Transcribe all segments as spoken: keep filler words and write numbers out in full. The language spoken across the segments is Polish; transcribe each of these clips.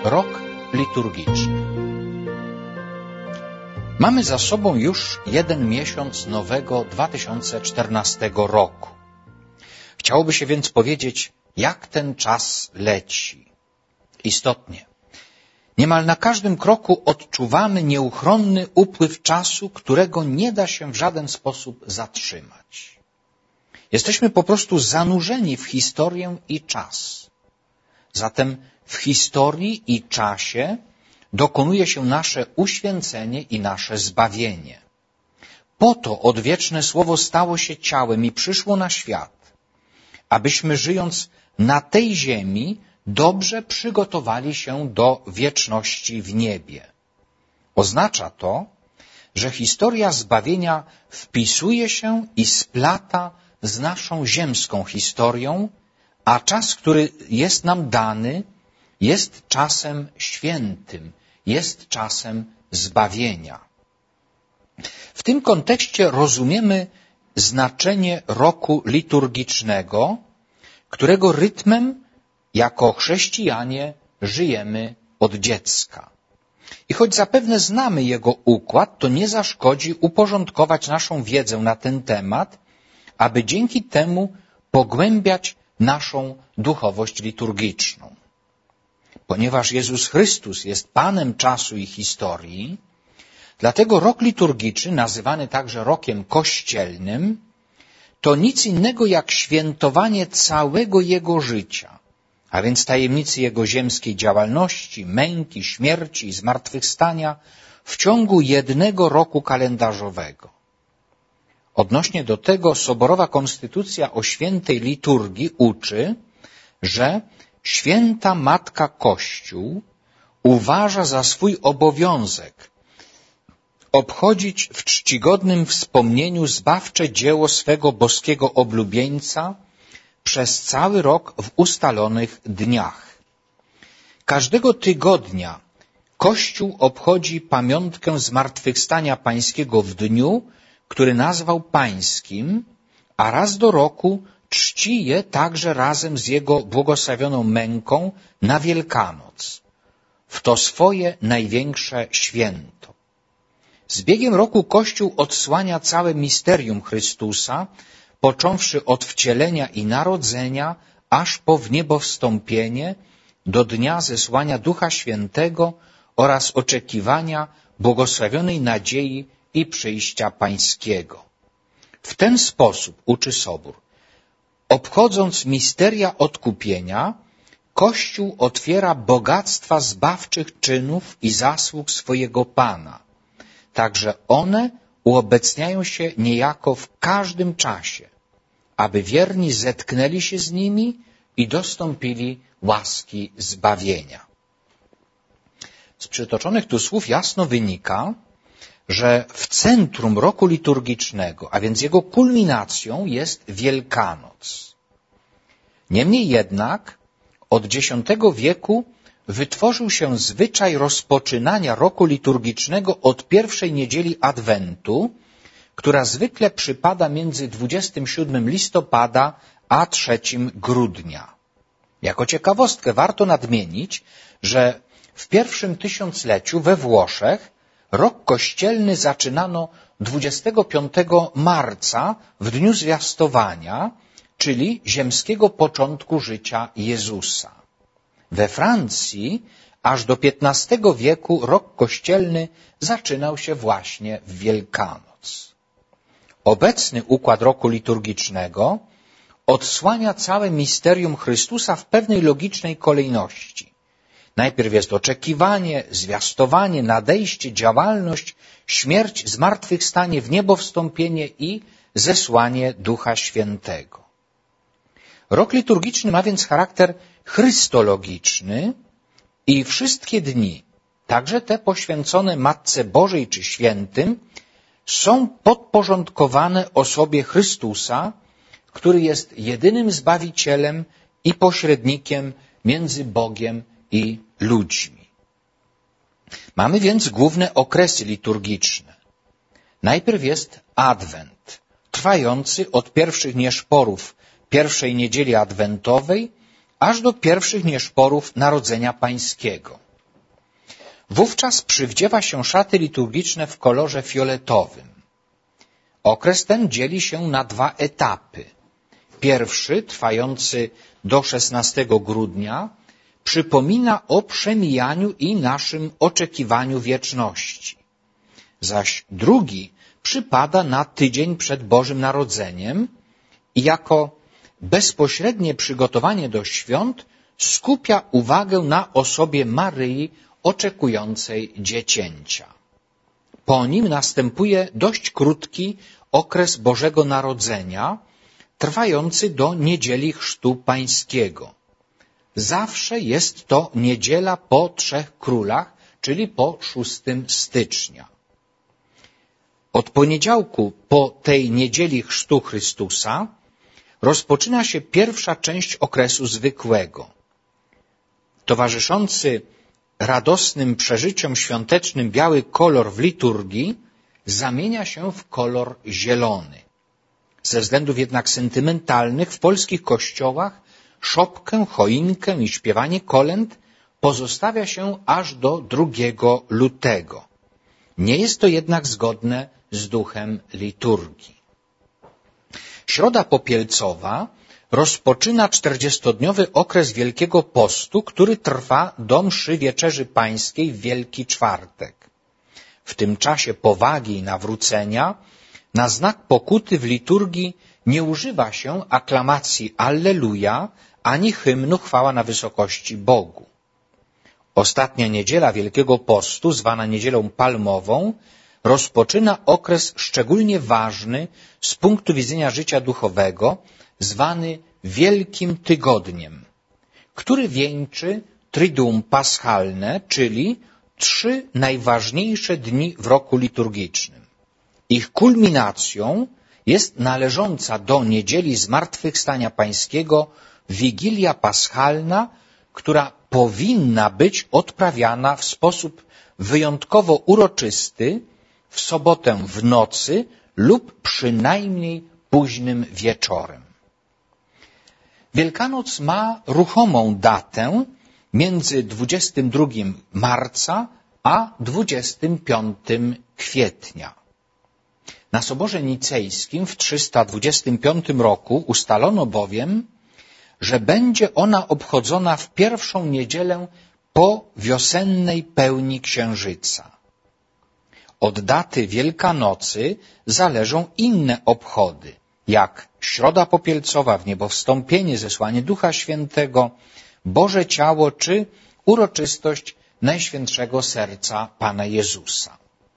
Rok liturgiczny. Mamy za sobą już jeden miesiąc nowego dwa tysiące czternastego roku. Chciałoby się więc powiedzieć, jak ten czas leci. Istotnie. Niemal na każdym kroku odczuwamy nieuchronny upływ czasu, którego nie da się w żaden sposób zatrzymać. Jesteśmy po prostu zanurzeni w historię i czas. Zatem w historii i czasie dokonuje się nasze uświęcenie i nasze zbawienie. Po to odwieczne Słowo stało się ciałem i przyszło na świat, abyśmy żyjąc na tej ziemi dobrze przygotowali się do wieczności w niebie. Oznacza to, że historia zbawienia wpisuje się i splata z naszą ziemską historią, a czas, który jest nam dany, jest czasem świętym, jest czasem zbawienia. W tym kontekście rozumiemy znaczenie roku liturgicznego, którego rytmem jako chrześcijanie żyjemy od dziecka. I choć zapewne znamy jego układ, to nie zaszkodzi uporządkować naszą wiedzę na ten temat, aby dzięki temu pogłębiać naszą duchowość liturgiczną. Ponieważ Jezus Chrystus jest Panem czasu i historii, dlatego rok liturgiczny, nazywany także rokiem kościelnym, to nic innego jak świętowanie całego Jego życia, a więc tajemnicy Jego ziemskiej działalności, męki, śmierci i zmartwychwstania w ciągu jednego roku kalendarzowego. Odnośnie do tego Soborowa Konstytucja o świętej liturgii uczy, że Święta Matka Kościół uważa za swój obowiązek obchodzić w czcigodnym wspomnieniu zbawcze dzieło swego boskiego oblubieńca przez cały rok w ustalonych dniach. Każdego tygodnia Kościół obchodzi pamiątkę zmartwychwstania Pańskiego w dniu, który nazwał Pańskim, a raz do roku czci je także razem z jego błogosławioną męką na Wielkanoc, w to swoje największe święto. Z biegiem roku Kościół odsłania całe misterium Chrystusa, począwszy od wcielenia i narodzenia, aż po wniebowstąpienie, do dnia zesłania Ducha Świętego oraz oczekiwania błogosławionej nadziei i przyjścia Pańskiego. W ten sposób, uczy Sobór, obchodząc misteria odkupienia, Kościół otwiera bogactwa zbawczych czynów i zasług swojego Pana. Także one uobecniają się niejako w każdym czasie, aby wierni zetknęli się z nimi i dostąpili łaski zbawienia. Z przytoczonych tu słów jasno wynika, że w centrum roku liturgicznego, a więc jego kulminacją jest Wielkanoc. Niemniej jednak od dziesiątego wieku wytworzył się zwyczaj rozpoczynania roku liturgicznego od pierwszej niedzieli Adwentu, która zwykle przypada między dwudziestego siódmego listopada a trzeciego grudnia. Jako ciekawostkę warto nadmienić, że w pierwszym tysiącleciu we Włoszech rok kościelny zaczynano dwudziestego piątego marca w dniu zwiastowania, czyli ziemskiego początku życia Jezusa. We Francji aż do piętnastego wieku rok kościelny zaczynał się właśnie w Wielkanoc. Obecny układ roku liturgicznego odsłania całe misterium Chrystusa w pewnej logicznej kolejności. Najpierw jest oczekiwanie, zwiastowanie, nadejście, działalność, śmierć, zmartwychwstanie, wniebowstąpienie i zesłanie Ducha Świętego. Rok liturgiczny ma więc charakter chrystologiczny i wszystkie dni, także te poświęcone Matce Bożej czy Świętym, są podporządkowane osobie Chrystusa, który jest jedynym Zbawicielem i pośrednikiem między Bogiem i ludźmi. Mamy więc główne okresy liturgiczne. Najpierw jest Adwent, trwający od pierwszych nieszporów pierwszej niedzieli adwentowej aż do pierwszych nieszporów Narodzenia Pańskiego. Wówczas przywdziewa się szaty liturgiczne w kolorze fioletowym. Okres ten dzieli się na dwa etapy. Pierwszy, trwający do szesnastego grudnia, przypomina o przemijaniu i naszym oczekiwaniu wieczności. Zaś drugi przypada na tydzień przed Bożym Narodzeniem i jako bezpośrednie przygotowanie do świąt skupia uwagę na osobie Maryi oczekującej dziecięcia. Po nim następuje dość krótki okres Bożego Narodzenia, trwający do Niedzieli Chrztu Pańskiego. Zawsze jest to niedziela po Trzech Królach, czyli po szóstego stycznia. Od poniedziałku po tej Niedzieli Chrztu Chrystusa rozpoczyna się pierwsza część okresu zwykłego. Towarzyszący radosnym przeżyciom świątecznym biały kolor w liturgii zamienia się w kolor zielony. Ze względów jednak sentymentalnych w polskich kościołach szopkę, choinkę i śpiewanie kolęd pozostawia się aż do drugiego lutego. Nie jest to jednak zgodne z duchem liturgii. Środa Popielcowa rozpoczyna czterdziestodniowy okres Wielkiego Postu, który trwa do mszy Wieczerzy Pańskiej w Wielki Czwartek. W tym czasie powagi i nawrócenia na znak pokuty w liturgii nie używa się aklamacji Alleluja ani hymnu Chwała na wysokości Bogu. Ostatnia niedziela Wielkiego Postu, zwana Niedzielą Palmową, rozpoczyna okres szczególnie ważny z punktu widzenia życia duchowego, zwany Wielkim Tygodniem, który wieńczy Triduum Paschalne, czyli trzy najważniejsze dni w roku liturgicznym. Ich kulminacją jest należąca do Niedzieli Zmartwychwstania Pańskiego Wigilia Paschalna, która powinna być odprawiana w sposób wyjątkowo uroczysty w sobotę w nocy lub przynajmniej późnym wieczorem. Wielkanoc ma ruchomą datę między dwudziestego drugiego marca a dwudziestego piątego kwietnia. Na Soborze Nicejskim w trzysta dwudziestym piątym roku ustalono bowiem, że będzie ona obchodzona w pierwszą niedzielę po wiosennej pełni księżyca. Od daty Wielkanocy zależą inne obchody, jak Środa Popielcowa, Wniebowstąpienie, Zesłanie Ducha Świętego, Boże Ciało czy uroczystość Najświętszego Serca Pana Jezusa.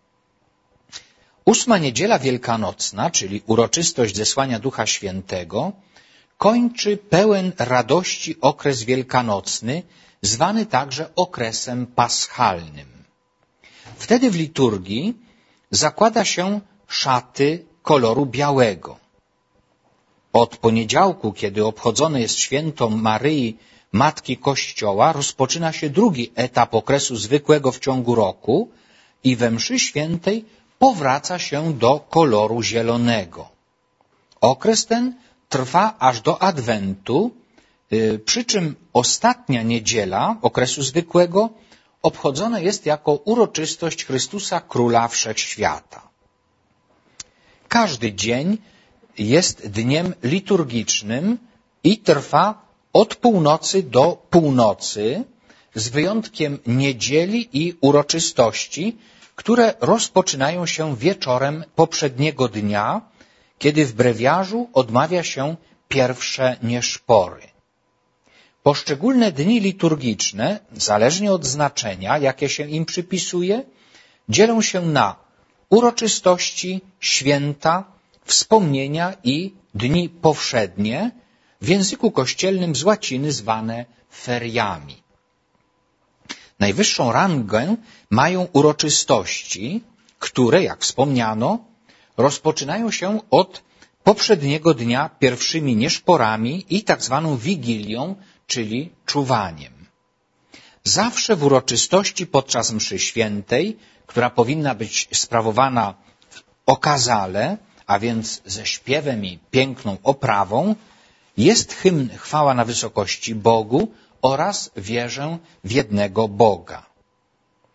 Ósma niedziela wielkanocna, czyli uroczystość Zesłania Ducha Świętego, kończy pełen radości okres wielkanocny, zwany także okresem paschalnym. Wtedy w liturgii zakłada się szaty koloru białego. Od poniedziałku, kiedy obchodzone jest święto Maryi, Matki Kościoła, rozpoczyna się drugi etap okresu zwykłego w ciągu roku i we mszy świętej powraca się do koloru zielonego. Okres ten trwa aż do Adwentu, przy czym ostatnia niedziela okresu zwykłego obchodzona jest jako uroczystość Chrystusa Króla Wszechświata. Każdy dzień jest dniem liturgicznym i trwa od północy do północy, z wyjątkiem niedzieli i uroczystości, które rozpoczynają się wieczorem poprzedniego dnia, kiedy w brewiarzu odmawia się pierwsze nieszpory. Poszczególne dni liturgiczne, zależnie od znaczenia, jakie się im przypisuje, dzielą się na uroczystości, święta, wspomnienia i dni powszednie, w języku kościelnym z łaciny zwane feriami. Najwyższą rangę mają uroczystości, które, jak wspomniano, rozpoczynają się od poprzedniego dnia pierwszymi nieszporami i tak zwaną wigilią, czyli czuwaniem. Zawsze w uroczystości podczas mszy świętej, która powinna być sprawowana okazale, a więc ze śpiewem i piękną oprawą, jest hymn Chwała na wysokości Bogu oraz wierzę w jednego Boga.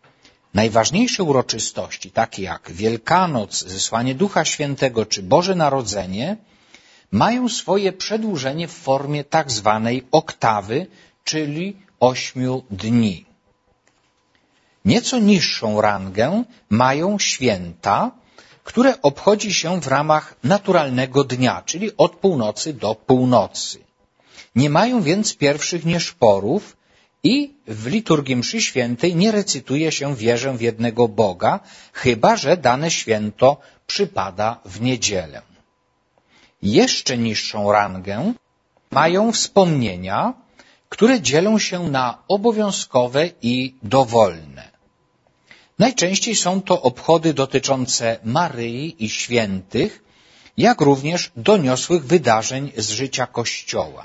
Najważniejsze uroczystości, takie jak Wielkanoc, zesłanie Ducha Świętego czy Boże Narodzenie, mają swoje przedłużenie w formie tak zwanej oktawy, czyli ośmiu dni. Nieco niższą rangę mają święta, które obchodzi się w ramach naturalnego dnia, czyli od północy do północy. Nie mają więc pierwszych nieszporów i w liturgii mszy świętej nie recytuje się wierzę w jednego Boga, chyba że dane święto przypada w niedzielę. Jeszcze niższą rangę mają wspomnienia, które dzielą się na obowiązkowe i dowolne. Najczęściej są to obchody dotyczące Maryi i świętych, jak również doniosłych wydarzeń z życia Kościoła.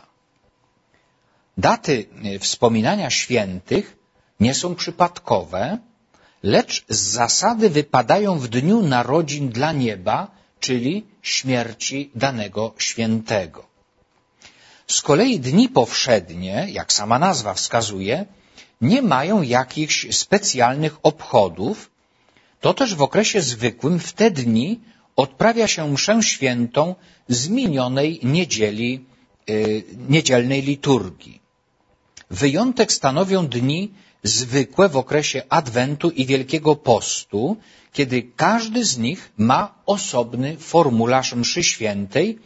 Daty wspominania świętych nie są przypadkowe, lecz z zasady wypadają w dniu narodzin dla nieba, czyli śmierci danego świętego. Z kolei dni powszednie, jak sama nazwa wskazuje, nie mają jakichś specjalnych obchodów, to też w okresie zwykłym w te dni odprawia się mszę świętą z minionej niedzieli, yy, niedzielnej liturgii. Wyjątek stanowią dni zwykłe w okresie Adwentu i Wielkiego Postu, kiedy każdy z nich ma osobny formularz mszy świętej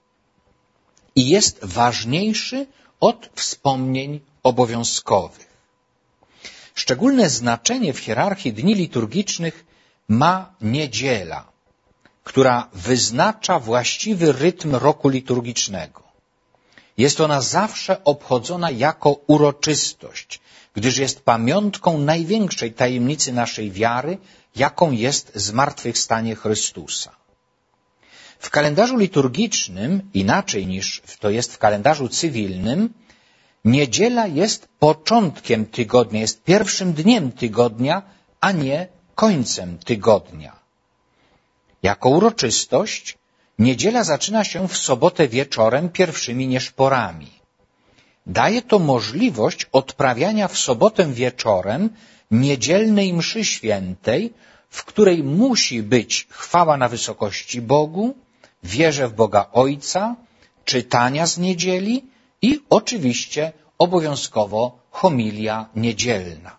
i jest ważniejszy od wspomnień obowiązkowych. Szczególne znaczenie w hierarchii dni liturgicznych ma niedziela, która wyznacza właściwy rytm roku liturgicznego. Jest ona zawsze obchodzona jako uroczystość, gdyż jest pamiątką największej tajemnicy naszej wiary, jaką jest zmartwychwstanie Chrystusa. W kalendarzu liturgicznym, inaczej niż to jest w kalendarzu cywilnym, niedziela jest początkiem tygodnia, jest pierwszym dniem tygodnia, a nie końcem tygodnia. Jako uroczystość niedziela zaczyna się w sobotę wieczorem pierwszymi nieszporami. Daje to możliwość odprawiania w sobotę wieczorem niedzielnej mszy świętej, w której musi być chwała na wysokości Bogu, wierze w Boga Ojca, czytania z niedzieli i oczywiście obowiązkowo homilia niedzielna.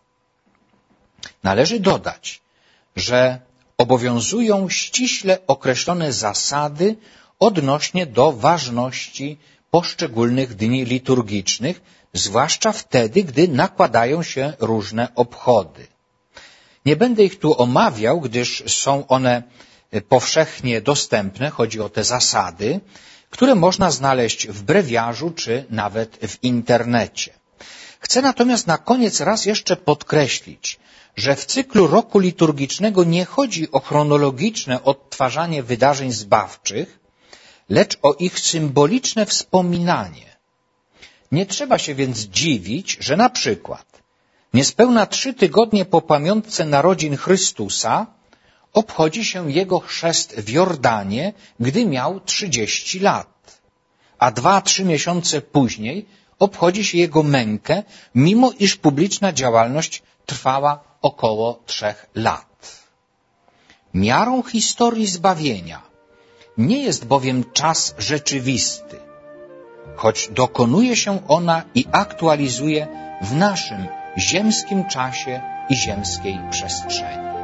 Należy dodać, że obowiązują ściśle określone zasady odnośnie do ważności poszczególnych dni liturgicznych, zwłaszcza wtedy, gdy nakładają się różne obchody. Nie będę ich tu omawiał, gdyż są one powszechnie dostępne, chodzi o te zasady, które można znaleźć w brewiarzu czy nawet w internecie. Chcę natomiast na koniec raz jeszcze podkreślić, że w cyklu roku liturgicznego nie chodzi o chronologiczne odtwarzanie wydarzeń zbawczych, lecz o ich symboliczne wspominanie. Nie trzeba się więc dziwić, że na przykład niespełna trzy tygodnie po pamiątce narodzin Chrystusa obchodzi się Jego chrzest w Jordanie, gdy miał trzydzieści lat, a dwa, trzy miesiące później obchodzi się Jego mękę, mimo iż publiczna działalność trwała około trzech lat. Miarą historii zbawienia nie jest bowiem czas rzeczywisty, choć dokonuje się ona i aktualizuje w naszym ziemskim czasie i ziemskiej przestrzeni.